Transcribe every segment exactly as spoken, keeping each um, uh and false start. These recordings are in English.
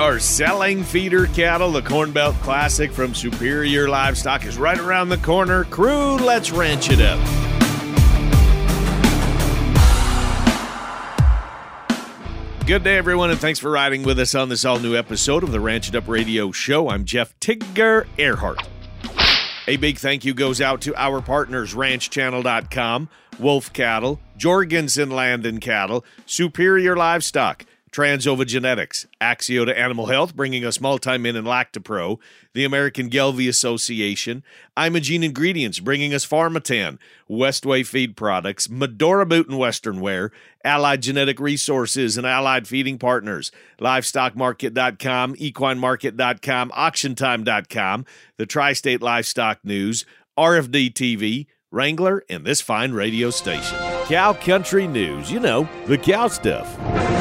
are selling feeder cattle. The Corn Belt Classic from Superior Livestock is right around the corner. Crew, let's ranch it up. Good day, everyone, and thanks for riding with us on this all-new episode of the Ranch It Up Radio Show. I'm Jeff Tigger Earhart. A big thank you goes out to our partners, ranch channel dot com, Wolf Cattle, Jorgensen Land and Cattle, Superior Livestock, Transova Genetics, Axiota Animal Health, bringing us Multi-Min and Lactopro, the American Gelbvieh Association, Imogene Ingredients, bringing us Pharmatan, Westway Feed Products, Medora Boot and Western Wear, Allied Genetic Resources and Allied Feeding Partners, Livestock Market dot com, Equine Market dot com, Auction Time dot com, the Tri-State Livestock News, R F D T V, Wrangler, and this fine radio station. Cow Country News, you know, the cow stuff.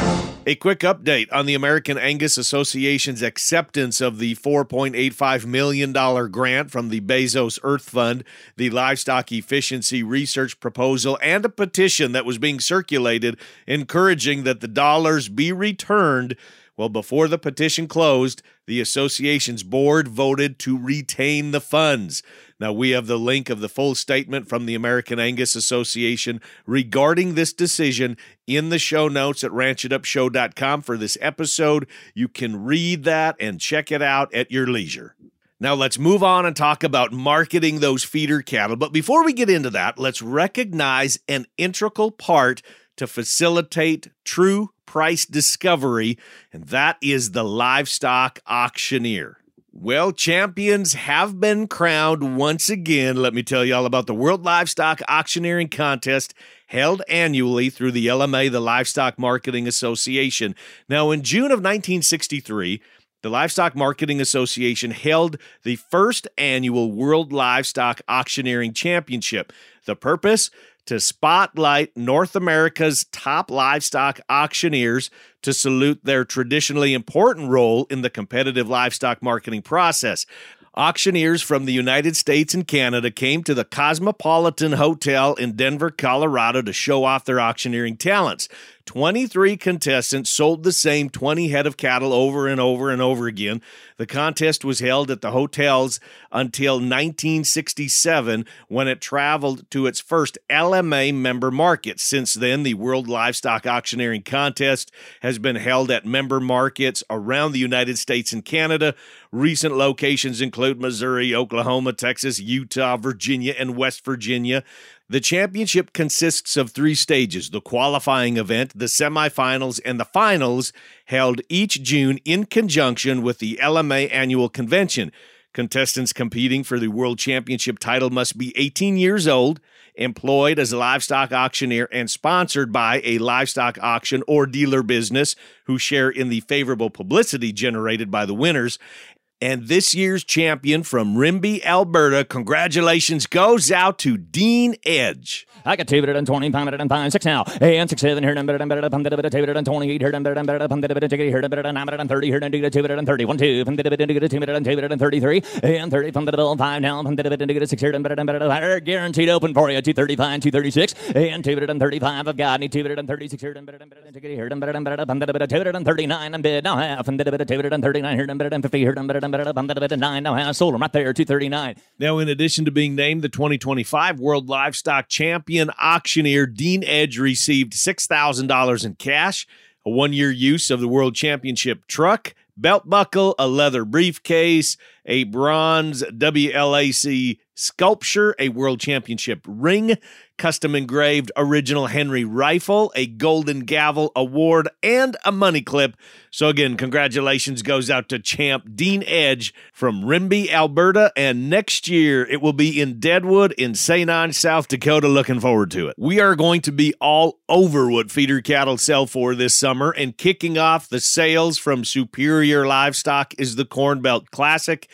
A quick update on the American Angus Association's acceptance of the four point eight five million dollars grant from the Bezos Earth Fund, the Livestock Efficiency Research Proposal, and a petition that was being circulated encouraging that the dollars be returned. Well, before the petition closed, the association's board voted to retain the funds. Now, we have the link of the full statement from the American Angus Association regarding this decision in the show notes at ranch it up show dot com for this episode. You can read that and check it out at your leisure. Now, let's move on and talk about marketing those feeder cattle. But before we get into that, let's recognize an integral part to facilitate true price discovery, and that is the livestock auctioneer. Well, champions have been crowned once again. Let me tell you all about the World Livestock Auctioneering Contest held annually through the L M A, the Livestock Marketing Association. Now, in June of nineteen sixty-three, the Livestock Marketing Association held the first annual World Livestock Auctioneering Championship. The purpose? To spotlight North America's top livestock auctioneers to salute their traditionally important role in the competitive livestock marketing process. Auctioneers from the United States and Canada came to the Cosmopolitan Hotel in Denver, Colorado to show off their auctioneering talents. twenty-three contestants sold the same twenty head of cattle over and over and over again. The contest was held at the hotels until nineteen sixty-seven, when it traveled to its first L M A member market. Since then, the World Livestock Auctioneering Contest has been held at member markets around the United States and Canada. Recent locations include Missouri, Oklahoma, Texas, Utah, Virginia, and West Virginia. The championship consists of three stages: the qualifying event, the semifinals, and the finals, held each June in conjunction with the L M A annual convention. Contestants competing for the World Championship title must be eighteen years old, employed as a livestock auctioneer, and sponsored by a livestock auction or dealer business who share in the favorable publicity generated by the winners. And this year's champion from Rimbey, Alberta, congratulations, goes out to Dean Edge. I got two hundred twenty, five hundred five, six now, and six, seven, here, and better, and better, pump, two hundred twenty-eight, here, and better, and better, pump, here, and better, nine hundred thirty, here, and two hundred thirty, one, two, pump, two hundred thirty-three, and thirty, pump, five now, pump, six, here, and better, and better, guaranteed open for you, two thirty-five, two thirty-six, and two hundred thirty-five, I've got, need two hundred thirty-six, here, and better, and better, here, and better, and better, pump, two hundred thirty-nine, and bid, now half, and two hundred thirty-nine, here, and better, and fifty, here, and better, and better, pump, nine, now half, sold them right there, two thirty-nine. Now, in addition to being named the twenty twenty-five World Livestock Champion Auctioneer, Dean Edge received six thousand dollars in cash, a one-year use of the World Championship truck, belt buckle, a leather briefcase, a bronze W L A C sculpture, a World Championship ring, custom engraved original Henry rifle, a golden gavel award, and a money clip. So again, congratulations goes out to champ Dean Edge from Rimbey, Alberta, and next year it will be in Deadwood in Saint Ange, South Dakota. Looking forward to it. We are going to be all over what feeder cattle sell for this summer, and kicking off the sales from Superior Livestock is the Corn Belt Classic.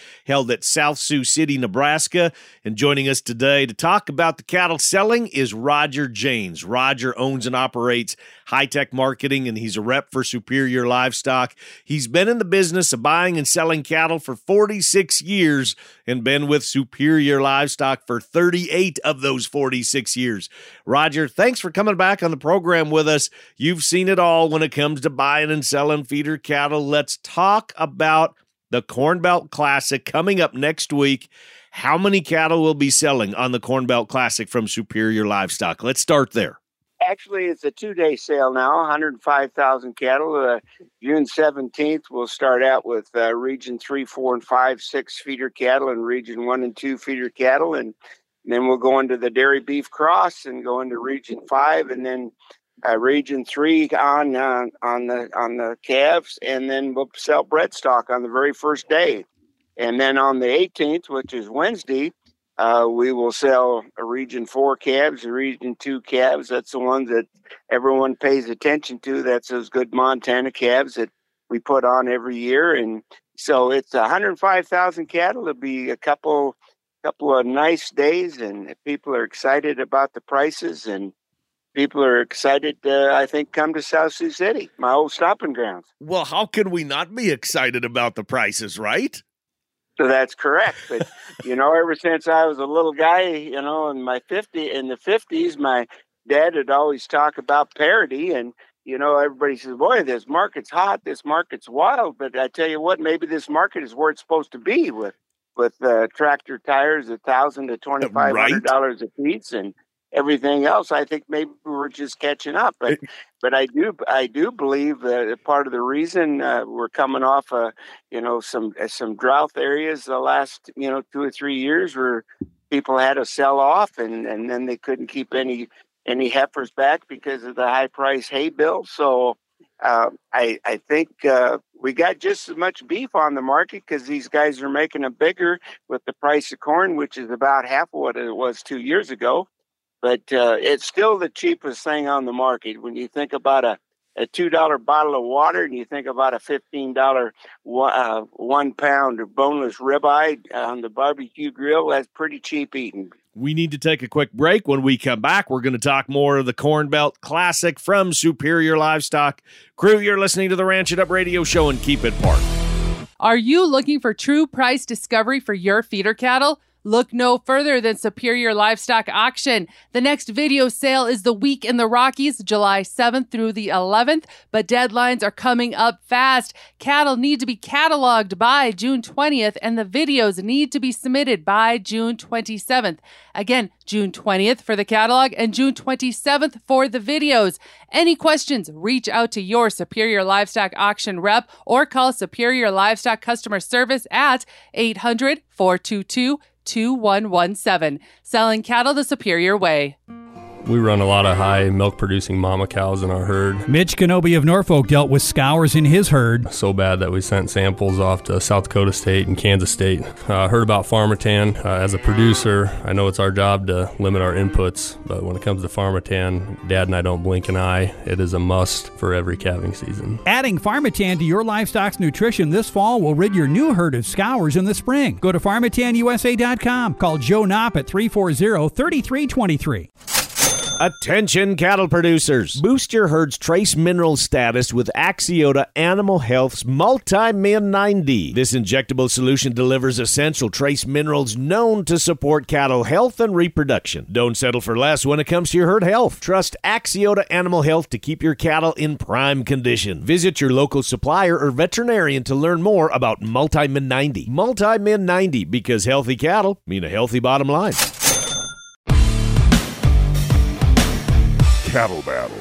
held at South Sioux City, Nebraska. And joining us today to talk about the cattle selling is Roger Janes. Roger owns and operates High-Tech Marketing, and he's a rep for Superior Livestock. He's been in the business of buying and selling cattle for forty-six years and been with Superior Livestock for thirty-eight of those forty-six years. Roger, thanks for coming back on the program with us. You've seen it all when it comes to buying and selling feeder cattle. Let's talk about the Corn Belt Classic coming up next week. How many cattle will be selling on the Corn Belt Classic from Superior Livestock? Let's start there. Actually, it's a two-day sale now, one hundred five thousand cattle. Uh, June seventeenth, we'll start out with uh, Region three, four, and five, six feeder cattle, and Region one and two feeder cattle. And then we'll go into the Dairy Beef Cross and go into Region five, and then uh, Region three on uh, on the on the calves, and then we'll sell bred stock on the very first day. And then on the eighteenth, which is Wednesday, uh, we will sell a Region four calves, a Region two calves. That's the ones that everyone pays attention to. That's those good Montana calves that we put on every year. And so it's one hundred five thousand cattle. It'll be a couple, couple of nice days, and people are excited about the prices, and people are excited, uh, I think, come to South Sioux City, my old stomping grounds. Well, how can we not be excited about the prices, right? So that's correct. But, you know, ever since I was a little guy, you know, in my fifty, in the fifties, my dad would always talk about parity. And, you know, everybody says, boy, this market's hot, this market's wild. But I tell you what, maybe this market is where it's supposed to be with, with uh, tractor tires, a thousand to twenty-five hundred dollars right. a piece, and everything else. I think maybe we're just catching up, but but I do I do believe that part of the reason uh, we're coming off, uh, you know, some some drought areas the last you know two or three years where people had to sell off, and, and then they couldn't keep any any heifers back because of the high price hay bill. So uh, I I think uh, we got just as much beef on the market because these guys are making them bigger with the price of corn, which is about half of what it was two years ago. But uh, it's still the cheapest thing on the market. When you think about a, a two dollar bottle of water and you think about a fifteen dollar uh, one pound of boneless ribeye on the barbecue grill, that's pretty cheap eating. We need to take a quick break. When we come back, we're going to talk more of the Corn Belt Classic from Superior Livestock. Crew, you're listening to the Ranch It Up Radio Show, and keep it parked. Are you looking for true price discovery for your feeder cattle? Look no further than Superior Livestock Auction. The next video sale is the week in the Rockies, July seventh through the eleventh, but deadlines are coming up fast. Cattle need to be cataloged by June twentieth, and the videos need to be submitted by June twenty-seventh. Again, June twentieth for the catalog and June twenty-seventh for the videos. Any questions, reach out to your Superior Livestock Auction rep or call Superior Livestock Customer Service at eight hundred, four two two, two one one seven. Selling cattle the Superior way. We run a lot of high milk-producing mama cows in our herd. Mitch Kenobi of Norfolk dealt with scours in his herd. So bad that we sent samples off to South Dakota State and Kansas State. I uh, heard about Pharmatan. Uh, as a producer, I know it's our job to limit our inputs, but when it comes to Pharmatan, Dad and I don't blink an eye. It is a must for every calving season. Adding Pharmatan to your livestock's nutrition this fall will rid your new herd of scours in the spring. Go to Pharmatan U S A dot com. Call Joe Knopp at three four zero, three three two three. Attention cattle producers. Boost your herd's trace mineral status with Axiota Animal Health's Multi-Min nine D. This injectable solution delivers essential trace minerals known to support cattle health and reproduction. Don't settle for less when it comes to your herd health. Trust Axiota Animal Health to keep your cattle in prime condition. Visit your local supplier or veterinarian to learn more about Multi-Min nine D. Multi-Min nine D, because healthy cattle mean a healthy bottom line. Cattle Battle.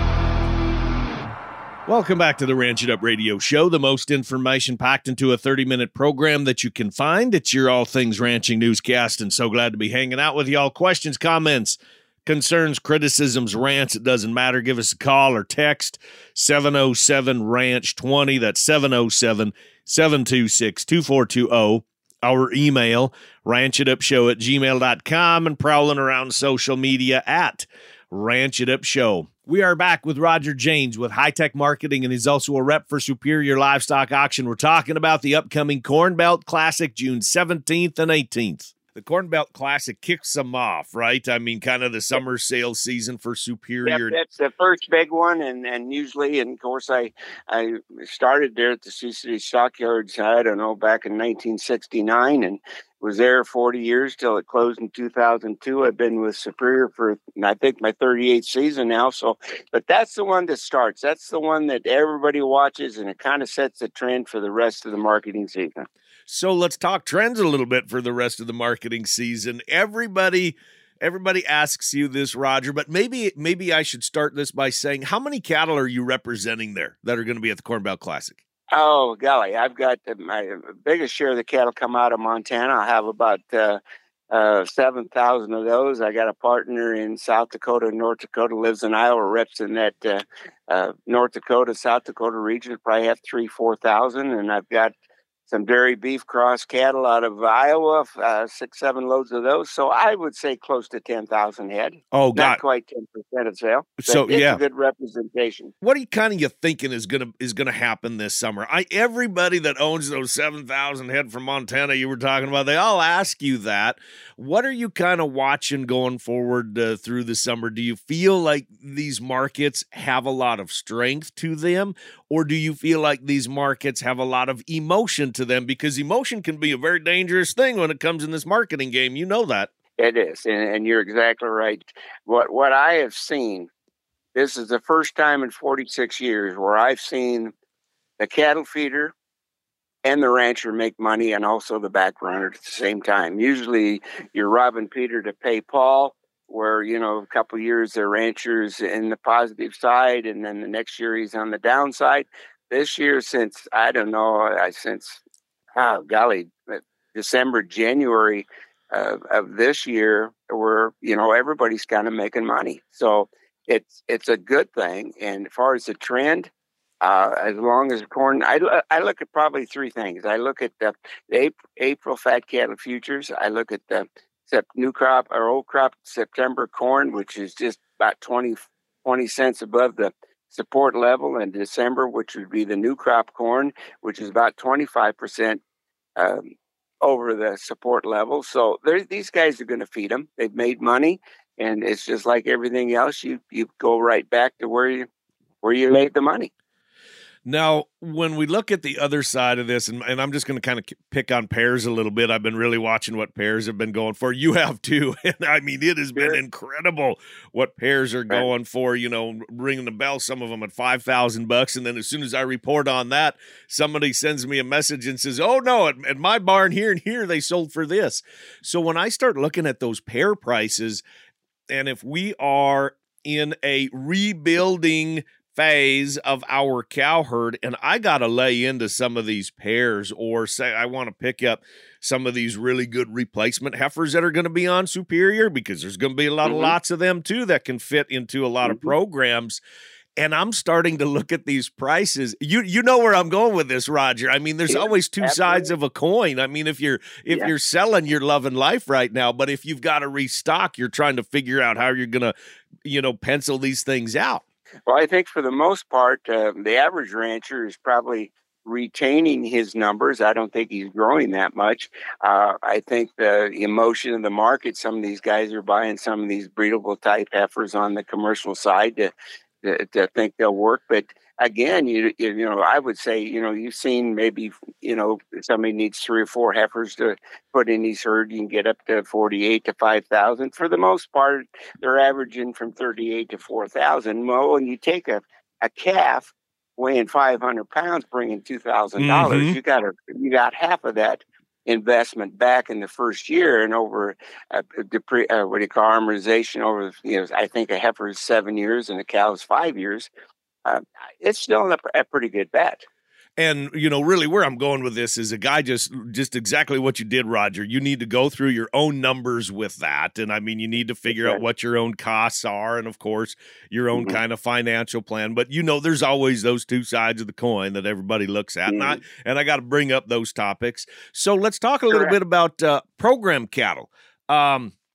Welcome back to the Ranch It Up Radio Show, the most information packed into a thirty-minute program that you can find. It's your All Things Ranching newscast, and so glad to be hanging out with y'all. Questions, comments, concerns, criticisms, rants, it doesn't matter. Give us a call or text seven oh seven ranch twenty. That's seven oh seven, seven two six, two four two zero. Our email, ranchitupshow at gmail dot com, and prowling around social media at Ranch It Up Show. We are back with Roger Janes with High Tech Marketing, and he's also a rep for Superior Livestock Auction. We're talking about the upcoming Corn Belt Classic, June seventeenth and eighteenth. The Corn Belt Classic kicks them off, right? I mean, kind of the summer sales season for Superior. Yep, that's the first big one, and, and usually, and of course, I I started there at the Sioux City Stockyards, I don't know, back in nineteen sixty-nine, and was there forty years till it closed in two thousand two. I've been with Superior for, I think, my thirty-eighth season now. So, but that's the one that starts. That's the one that everybody watches, and it kind of sets the trend for the rest of the marketing season. So let's talk trends a little bit for the rest of the marketing season. Everybody, everybody asks you this, Roger, but maybe maybe I should start this by saying, how many cattle are you representing there that are going to be at the Corn Belt Classic? Oh, golly, I've got my biggest share of the cattle come out of Montana. I have about uh, uh, seven thousand of those. I got a partner in South Dakota and North Dakota, lives in Iowa, reps in that uh, uh, North Dakota, South Dakota region. Probably have three, four thousand. And I've got some dairy beef cross cattle out of Iowa, uh, six, seven loads of those. So I would say close to ten thousand head. Oh, God. Not quite ten percent of sale. So, it's yeah. a good representation. What are you kind of you thinking is gonna is gonna happen this summer? I everybody that owns those seven thousand head from Montana you were talking about, they all ask you that. What are you kind of watching going forward uh, through the summer? Do you feel like these markets have a lot of strength to them, or do you feel like these markets have a lot of emotion to them? Because emotion can be a very dangerous thing when it comes in this marketing game. You know that. It is, and, and you're exactly right. What what I have seen, this is the first time in forty-six years where I've seen the cattle feeder and the rancher make money, and also the back runner at the same time. Usually you're robbing Peter to pay Paul, where, you know, a couple of years the rancher's in the positive side, and then the next year he's on the downside. This year, since, I don't know, I since, oh, golly, December, January uh, of this year, where, you know, everybody's kind of making money. So it's it's a good thing. And as far as the trend, Uh, as long as corn, I, I look at probably three things. I look at the April, April fat cattle futures. I look at the new crop or old crop September corn, which is just about twenty, twenty cents above the support level, and December, which would be the new crop corn, which is about twenty-five percent um, over the support level. So these guys are going to feed them. They've made money, and it's just like everything else. You you go right back to where you where you made the money. Now, when we look at the other side of this, and, and I'm just going to kind of pick on pears a little bit. I've been really watching what pears have been going for. You have too. And I mean, it has been incredible what pears are going for, you know, ringing the bell, some of them at five thousand bucks. And then as soon as I report on that, somebody sends me a message and says, oh no, at, at my barn here and here, they sold for this. So when I start looking at those pear prices, and if we are in a rebuilding phase of our cow herd, and I got to lay into some of these pears, or say I want to pick up some of these really good replacement heifers that are going to be on Superior, because there's going to be a lot mm-hmm. of lots of them too that can fit into a lot mm-hmm. of programs. And I'm starting to look at these prices. You you know where I'm going with this, Roger. I mean, there's yeah, always two absolutely. sides of a coin. I mean, if you're if yeah. you're selling, you're loving life right now. But if you've got to restock, you're trying to figure out how you're going to, you know, pencil these things out. Well, I think for the most part, uh, the average rancher is probably retaining his numbers. I don't think he's growing that much. Uh, I think the emotion of the market, some of these guys are buying some of these breedable type heifers on the commercial side to, to, to think they'll work. But again, you, you you know, I would say, you know, you've seen maybe, you know, somebody needs three or four heifers to put in his herd. You can get up to forty-eight to five thousand. For the most part, they're averaging from thirty-eight to four thousand. Well, when you take a, a calf weighing five hundred pounds, bringing two thousand dollars, mm-hmm. you got a, you got half of that investment back in the first year, and over uh, depre- uh, what do you call amortization over, you know, I think a heifer is seven years and a cow is five years. Uh, it's still a, a pretty good bet. And, you know, really where I'm going with this is a guy just just exactly what you did, Roger. You need to go through your own numbers with that. And, I mean, you need to figure okay. out what your own costs are and, of course, your own mm-hmm. kind of financial plan. But, you know, there's always those two sides of the coin that everybody looks at. Mm-hmm. And I, and I got to bring up those topics. So let's talk a little Correct. bit about uh, program cattle. Um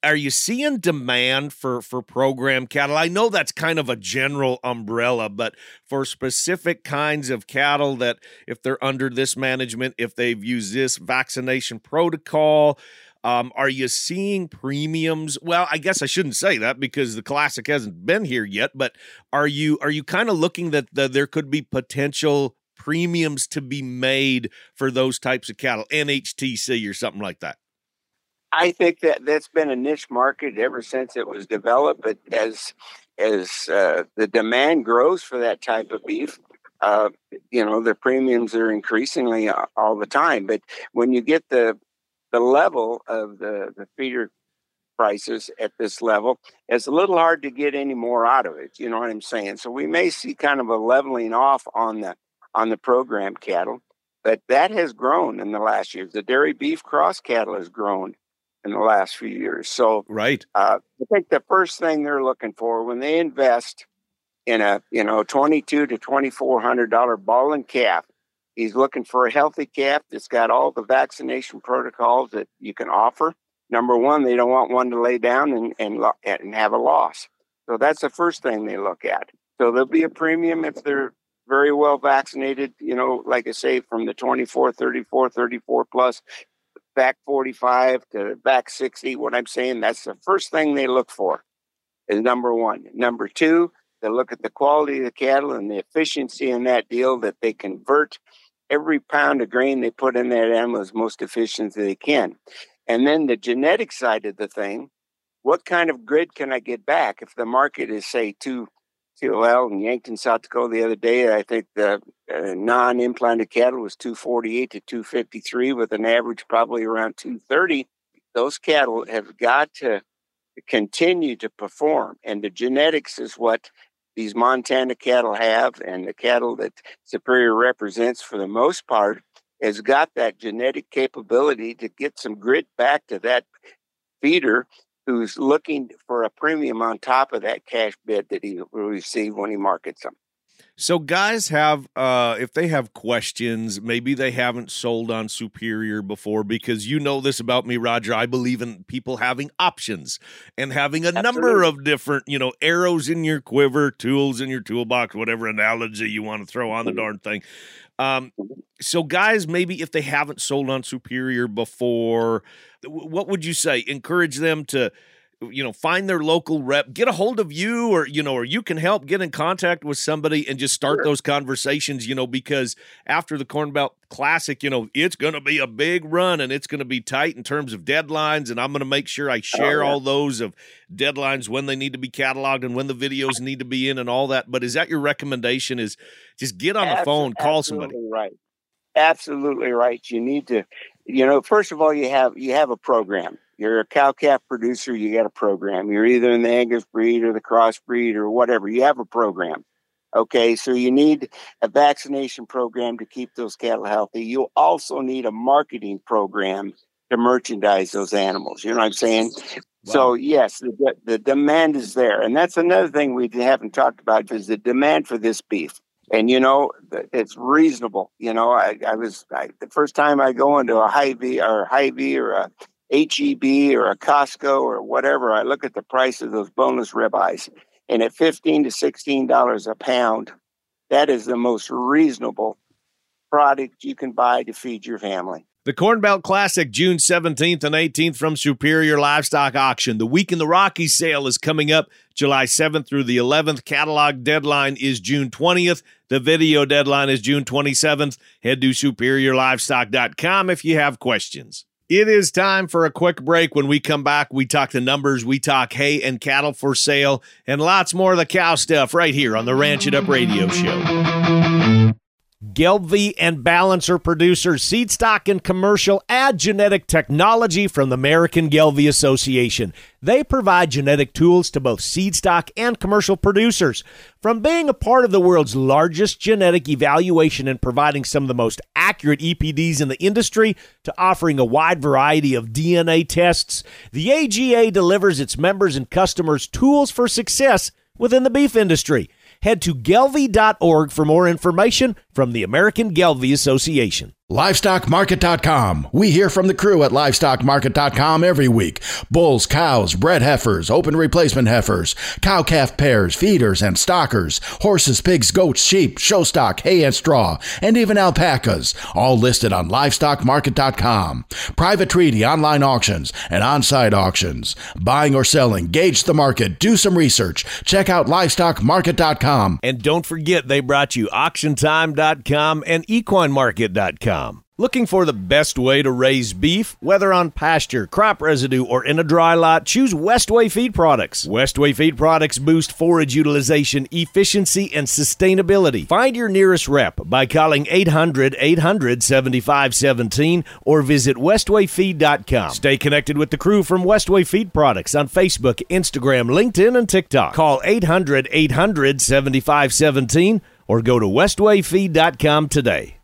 are you seeing demand for, for program cattle? I know that's kind of a general umbrella, but for specific kinds of cattle that if they're under this management, if they've used this vaccination protocol, um, are you seeing premiums? Well, I guess I shouldn't say that because the Classic hasn't been here yet, but are you are you kind of looking that the, there could be potential premiums to be made for those types of cattle, N H T C or something like that? I think that that's been a niche market ever since it was developed. But as as uh, the demand grows for that type of beef, uh, you know, the premiums are increasingly all the time. But when you get the the level of the, the feeder prices at this level, it's a little hard to get any more out of it. You know what I'm saying? So we may see kind of a leveling off on the on the program cattle, but that has grown in the last years. The dairy beef cross cattle has grown in the last few years. So right, uh, I think the first thing they're looking for when they invest in a you know twenty-two to twenty-four hundred dollar balling calf, he's looking for a healthy calf that's got all the vaccination protocols that you can offer. Number one, they don't want one to lay down and and, and have a loss. So that's the first thing they look at. So there'll be a premium if they're very well vaccinated, you know, like I say, from the twenty-four, thirty-four, thirty-four plus, back forty-five to back sixty. What I'm saying, that's the first thing they look for is number one. Number two, they look at the quality of the cattle and the efficiency in that deal, that they convert every pound of grain they put in that animal as most efficient as they can. And then the genetic side of the thing, what kind of grid can I get back? If the market is, say, two, well, in Yankton, South Dakota, the other day, I think the uh, non-implanted cattle was two forty-eight to two fifty-three with an average probably around two thirty. Those cattle have got to continue to perform. And the genetics is what these Montana cattle have, and the cattle that Superior represents for the most part has got that genetic capability to get some grit back to that feeder who's looking for a premium on top of that cash bid that he will receive when he markets them. So guys have, uh, if they have questions, maybe they haven't sold on Superior before, because you know this about me, Roger. I believe in people having options and having a Absolutely. number of different, you know, arrows in your quiver, tools in your toolbox, whatever analogy you want to throw on the darn thing. Um, so guys, maybe if they haven't sold on Superior before, what would you say? Encourage them to, you know, find their local rep, get a hold of you, or, you know, or you can help get in contact with somebody and just start sure. those conversations, you know, because after the Corn Belt Classic, you know, it's going to be a big run and it's going to be tight in terms of deadlines. And I'm going to make sure I share oh, yeah. all those of deadlines, when they need to be cataloged and when the videos need to be in and all that. But is that your recommendation, is just get on the Absol- phone, call somebody? Right. Absolutely right. You need to, you know, first of all, you have, you have a program. You're a cow-calf producer, you got a program. You're either in the Angus breed or the crossbreed or whatever. You have a program. Okay, so you need a vaccination program to keep those cattle healthy. You also need a marketing program to merchandise those animals. You know what I'm saying? Wow. So, yes, the, the demand is there. And that's another thing we haven't talked about, is the demand for this beef. And, you know, it's reasonable. You know, I, I was, I, the first time I go into a Hy-Vee or Hy-Vee or a H E B or a Costco or whatever, I look at the price of those boneless ribeyes, and at fifteen to sixteen dollars a pound, that is the most reasonable product you can buy to feed your family. The Corn Belt Classic, June seventeenth and eighteenth from Superior Livestock Auction. The Week in the Rockies sale is coming up July seventh through the eleventh. Catalog deadline is June twentieth. The video deadline is June twenty-seventh. Head to superior livestock dot com if you have questions. It is time for a quick break. When we come back, we talk the numbers, we talk hay and cattle for sale, and lots more of the cow stuff right here on the Ranch It Up Radio Show. Gelbvieh and Balancer producers, seed stock and commercial, add genetic technology from the American Gelbvieh Association. They provide genetic tools to both seed stock and commercial producers. From being a part of the world's largest genetic evaluation and providing some of the most accurate E P Ds in the industry to offering a wide variety of D N A tests, the A G A delivers its members and customers tools for success within the beef industry. Head to gelbvieh dot org for more information from the American Gelbvieh Association. Livestock Market dot com. We hear from the crew at Livestock Market dot com every week. Bulls, cows, bred heifers, open replacement heifers, cow-calf pairs, feeders, and stockers, horses, pigs, goats, sheep, show stock, hay and straw, and even alpacas, all listed on Livestock Market dot com. Private treaty, online auctions, and on-site auctions. Buying or selling, gauge the market, do some research. Check out Livestock Market dot com. And don't forget, they brought you Auction Time dot com and Equine Market dot com. Looking for the best way to raise beef, whether on pasture, crop residue, or in a dry lot? Choose Westway Feed Products. Westway Feed Products boost forage utilization, efficiency, and sustainability. Find your nearest rep by calling eight hundred, eight hundred, seventy-five seventeen or visit Westway Feed dot com. Stay connected with the crew from Westway Feed Products on Facebook, Instagram, LinkedIn, and TikTok. Call eight hundred, eight hundred, seventy-five seventeen or go to Westway Feed dot com today.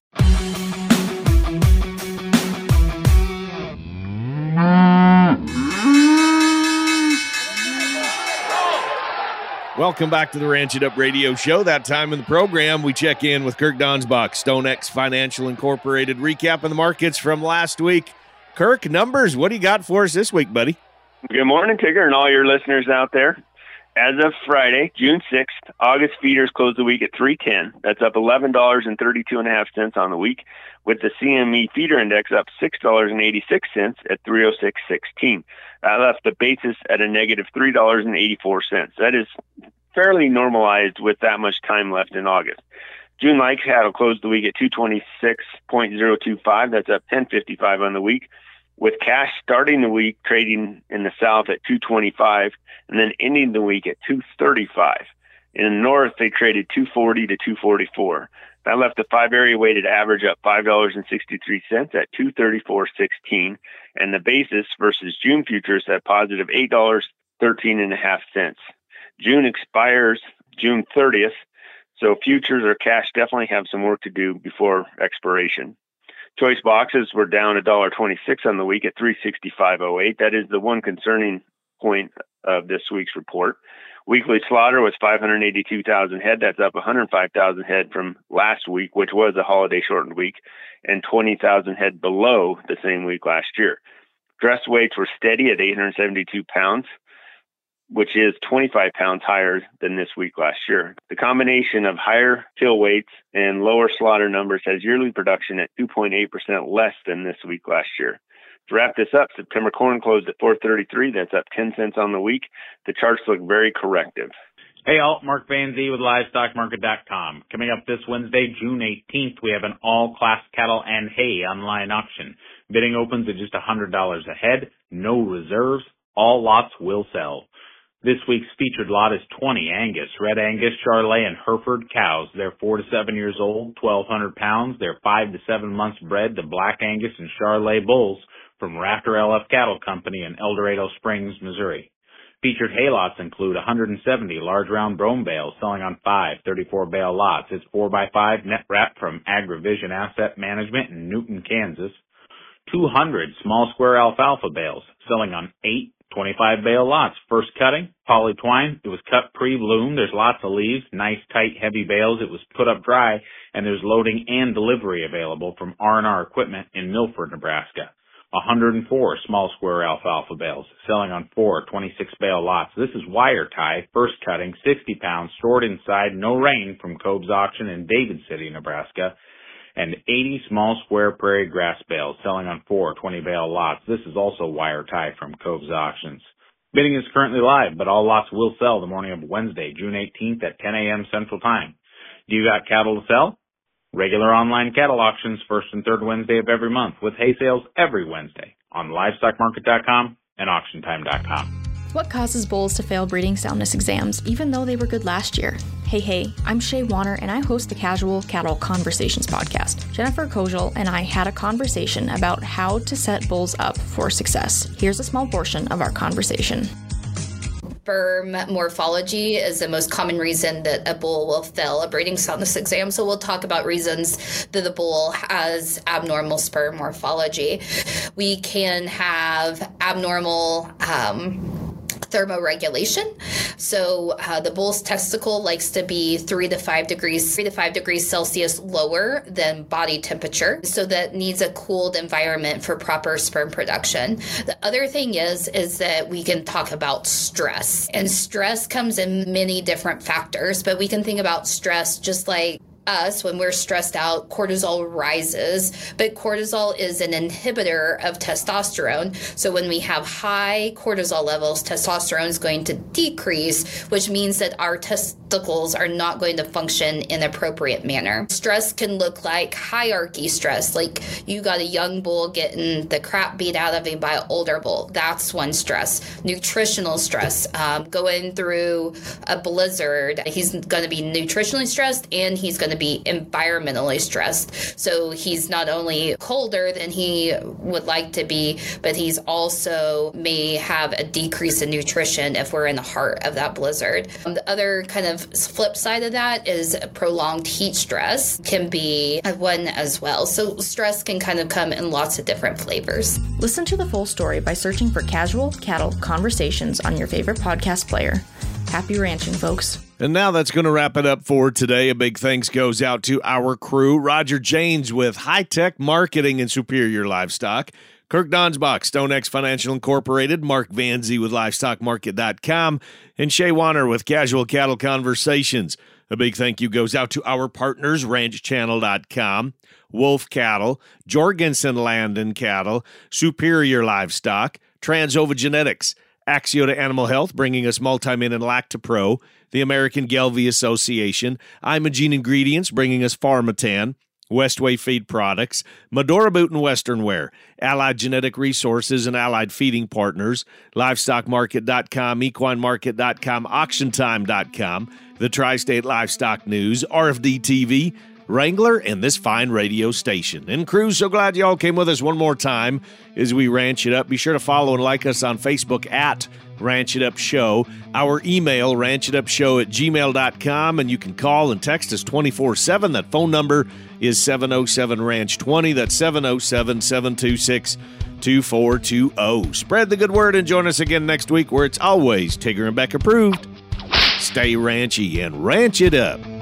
Welcome back to the Ranch It Up Radio Show. That time in the program, we check in with Kirk Donsbach, StoneX Financial Incorporated, recapping the markets from last week. Kirk, numbers, what do you got for us this week, buddy? Good morning, Tigger, and all your listeners out there. As of Friday, June sixth, August feeders closed the week at three ten. That's up eleven dollars and thirty-two and a half cents on the week, with the C M E feeder index up six dollars and eighty-six cents at three oh six sixteen. That left the basis at a negative three dollars and eighty-four cents. That is fairly normalized with that much time left in August. June light cattle closed the week at two twenty-six point oh two five. That's up ten fifty-five on the week, with cash starting the week trading in the south at two twenty-five and then ending the week at two thirty-five. In the north, they traded two forty to two forty-four. That left the five area weighted average up five dollars and sixty-three cents at two thirty-four sixteen, and the basis versus June futures at positive eight dollars and thirteen and a half cents. June expires June thirtieth, so futures or cash definitely have some work to do before expiration. Choice boxes were down one dollar and twenty-six cents on the week at three sixty-five oh eight. That is the one concerning point of this week's report. Weekly slaughter was five hundred eighty-two thousand head. That's up one hundred five thousand head from last week, which was a holiday shortened week, and twenty thousand head below the same week last year. Dress weights were steady at eight hundred seventy-two pounds, which is twenty-five pounds higher than this week last year. The combination of higher kill weights and lower slaughter numbers has yearly production at two point eight percent less than this week last year. To wrap this up, September corn closed at four thirty-three. That's up ten cents on the week. The charts look very corrective. Hey, all, Mark Van Zee with Livestock Market dot com. Coming up this Wednesday, June eighteenth, we have an all-class cattle and hay online auction. Bidding opens at just one hundred dollars a head, no reserves, all lots will sell. This week's featured lot is twenty Angus, Red Angus, Charolais, and Hereford cows. They're four to seven years old, twelve hundred pounds. They're five to seven months bred to Black Angus and Charolais bulls from Rafter L F Cattle Company in El Dorado Springs, Missouri. Featured hay lots include one hundred seventy large round brome bales selling on five thirty-four bale lots. It's four by five net wrap from AgriVision Asset Management in Newton, Kansas. two hundred small square alfalfa bales selling on eight twenty-five bale lots. First cutting, poly twine. It was cut pre-bloom. There's lots of leaves, nice tight heavy bales. It was put up dry, and there's loading and delivery available from R and R Equipment in Milford, Nebraska. one hundred four small square alfalfa bales selling on four twenty-six bale lots. This is wire tie, first cutting, sixty pounds, stored inside, no rain, from Cobb's Auction in David City, Nebraska. And eighty small square prairie grass bales selling on four twenty bale lots. This is also wire tie from Cobb's Auctions. Bidding is currently live, but all lots will sell the morning of Wednesday, June eighteenth at ten a.m. Central Time. Do you got cattle to sell? Regular online cattle auctions first and third Wednesday of every month, with hay sales every Wednesday on Livestock Market dot com and Auction Time dot com. What causes bulls to fail breeding soundness exams, even though they were good last year? Hey, hey, I'm Shay Warner, and I host the Casual Cattle Conversations podcast. Jennifer Kojal and I had a conversation about how to set bulls up for success. Here's a small portion of our conversation. Sperm morphology is the most common reason that a bull will fail a breeding soundness exam. So we'll talk about reasons that the bull has abnormal sperm morphology. We can have abnormal um, thermoregulation. So uh, the bull's testicle likes to be three to five degrees, three to five degrees Celsius lower than body temperature. So that needs a cooled environment for proper sperm production. The other thing is, is that we can talk about stress, and stress comes in many different factors, but we can think about stress just like us, when we're stressed out, cortisol rises, but cortisol is an inhibitor of testosterone. So when we have high cortisol levels, testosterone is going to decrease, which means that our testicles are not going to function in an appropriate manner. Stress can look like hierarchy stress, like you got a young bull getting the crap beat out of him by an older bull. That's one stress. Nutritional stress, um, going through a blizzard, he's going to be nutritionally stressed and he's going to be environmentally stressed. So he's not only colder than he would like to be, but he's also may have a decrease in nutrition if we're in the heart of that blizzard. Um, the other kind of flip side of that is prolonged heat stress can be one as well. So stress can kind of come in lots of different flavors. Listen to the full story by searching for Casual Cattle Conversations on your favorite podcast player. Happy ranching, folks. And now that's going to wrap it up for today. A big thanks goes out to our crew, Roger Janes with High Tech Marketing and Superior Livestock, Kirk Donsbach, StoneX Financial Incorporated, Mark Vanzi with livestock market dot com, and Shay Warner with Casual Cattle Conversations. A big thank you goes out to our partners, ranch channel dot com, Wolf Cattle, Jorgensen Land and Cattle, Superior Livestock, Transova Genetics, Axiota Animal Health, bringing us Multimin and Lactopro, the American Gelbvieh Association, Imogene Ingredients, bringing us Pharmatan, Westway Feed Products, Medora Boot and Western Wear, Allied Genetic Resources and Allied Feeding Partners, livestock market dot com, equine market dot com, auction time dot com, the Tri-State Livestock News, R F D T V, Wrangler, and this fine radio station. And crew, so glad y'all came with us one more time as we ranch it up. Be sure to follow and like us on Facebook at Ranch It Up Show. Our email, ranch it up show at gmail dot com, and you can call and text us twenty-four seven. That phone number is seven oh seven ranch twenty. That's seven oh seven, seven two six, two four two zero. Spread the good word and join us again next week where it's always Tigger and Beck approved. Stay ranchy and ranch it up.